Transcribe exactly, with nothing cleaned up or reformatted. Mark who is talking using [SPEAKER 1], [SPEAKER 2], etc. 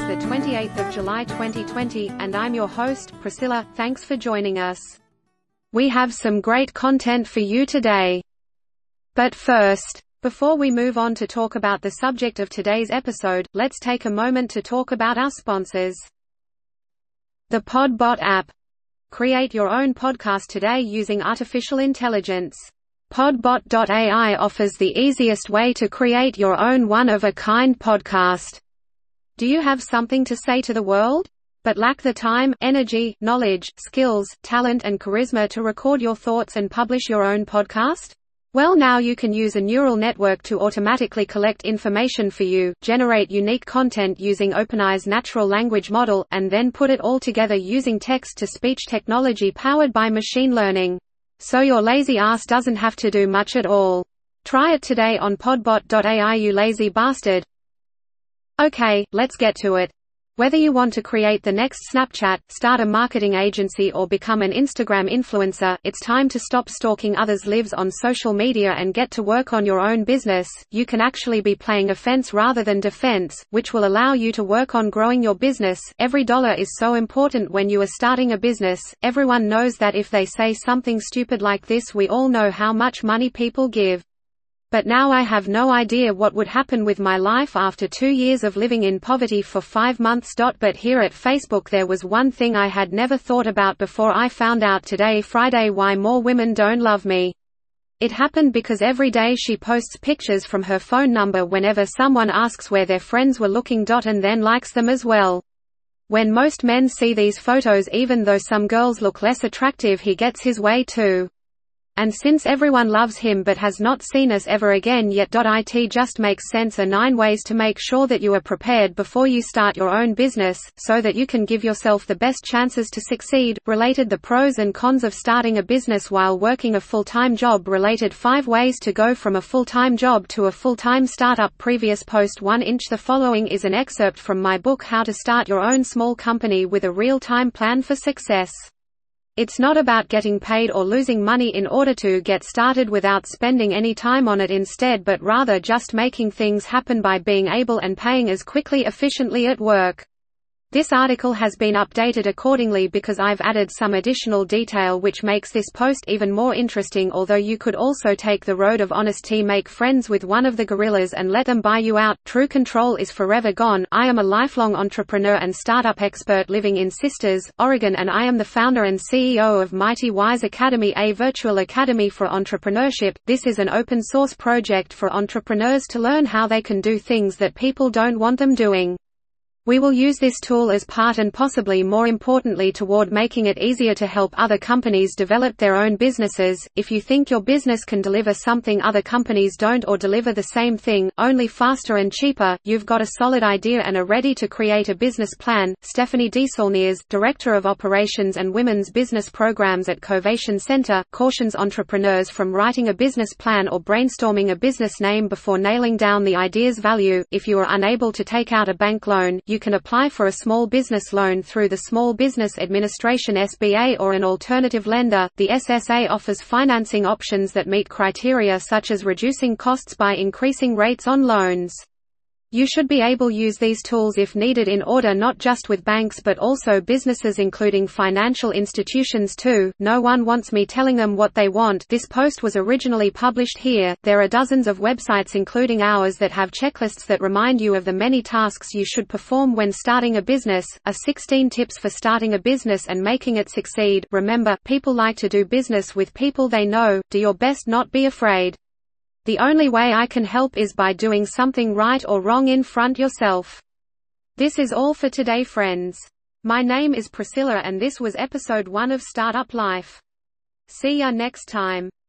[SPEAKER 1] the twenty-eighth of July twenty twenty, and I'm your host, Priscilla. Thanks for joining us. We have some great content for you today. But first, before we move on to talk about the subject of today's episode, let's take a moment to talk about our sponsors. The Podbot app. Create your own podcast today using artificial intelligence. Podbot dot A I offers the easiest way to create your own one-of-a-kind podcast. Do you have something to say to the world, but lack the time, energy, knowledge, skills, talent and charisma to record your thoughts and publish your own podcast? Well, now you can use a neural network to automatically collect information for you, generate unique content using OpenAI's natural language model, and then put it all together using text-to-speech technology powered by machine learning. So your lazy ass doesn't have to do much at all. Try it today on podbot dot A I, you lazy bastard. Okay, let's get to it. Whether you want to create the next Snapchat, start a marketing agency or become an Instagram influencer, it's time to stop stalking others' lives on social media and get to work on your own business. You can actually be playing offense rather than defense, which will allow you to work on growing your business. Every dollar is so important when you are starting a business. Everyone knows that if they say something stupid like this, we all know how much money people give. But now I have no idea what would happen with my life after two years of living in poverty for five months. But here at Facebook there was one thing I had never thought about before I found out today, Friday, why more women don't love me. It happened because every day she posts pictures from her phone number whenever someone asks where their friends were looking. And then likes them as well. When most men see these photos, even though some girls look less attractive, he gets his way too. And since everyone loves him but has not seen us ever again yet, it just makes sense. Are nine ways to make sure that you are prepared before you start your own business, so that you can give yourself the best chances to succeed. Related: the pros and cons of starting a business while working a full-time job. Related: five ways to go from a full-time job to a full-time startup. Previous post one inch. The following is an excerpt from my book, How to Start Your Own Small Company with a Real-Time Plan for Success. It's not about getting paid or losing money in order to get started without spending any time on it instead, but rather just making things happen by being able and paying as quickly efficiently at work. This article has been updated accordingly because I've added some additional detail which makes this post even more interesting. Although you could also take the road of honesty, make friends with one of the gorillas and let them buy you out. True control is forever gone. I am a lifelong entrepreneur and startup expert living in Sisters, Oregon, and I am the founder and C E O of Mighty Wise Academy, a virtual academy for entrepreneurship. This is an open source project for entrepreneurs to learn how they can do things that people don't want them doing. We will use this tool as part, and possibly more importantly, toward making it easier to help other companies develop their own businesses. If you think your business can deliver something other companies don't, or deliver the same thing, only faster and cheaper, you've got a solid idea and are ready to create a business plan. Stephanie DeSaulniers, Director of Operations and Women's Business Programs at Covation Center, cautions entrepreneurs from writing a business plan or brainstorming a business name before nailing down the idea's value. If you are unable to take out a bank loan, you can apply for a small business loan through the Small Business Administration S B A or an alternative lender. The S S A offers financing options that meet criteria such as reducing costs by increasing rates on loans. You should be able to use these tools if needed in order, not just with banks but also businesses including financial institutions too. No one wants me telling them what they want. This post was originally published here. There are dozens of websites including ours that have checklists that remind you of the many tasks you should perform when starting a business. Are sixteen tips for starting a business and making it succeed. Remember, people like to do business with people they know. Do your best, not be afraid. The only way I can help is by doing something right or wrong in front yourself. This is all for today, friends. My name is Priscilla and this was episode one of Startup Life. See ya next time.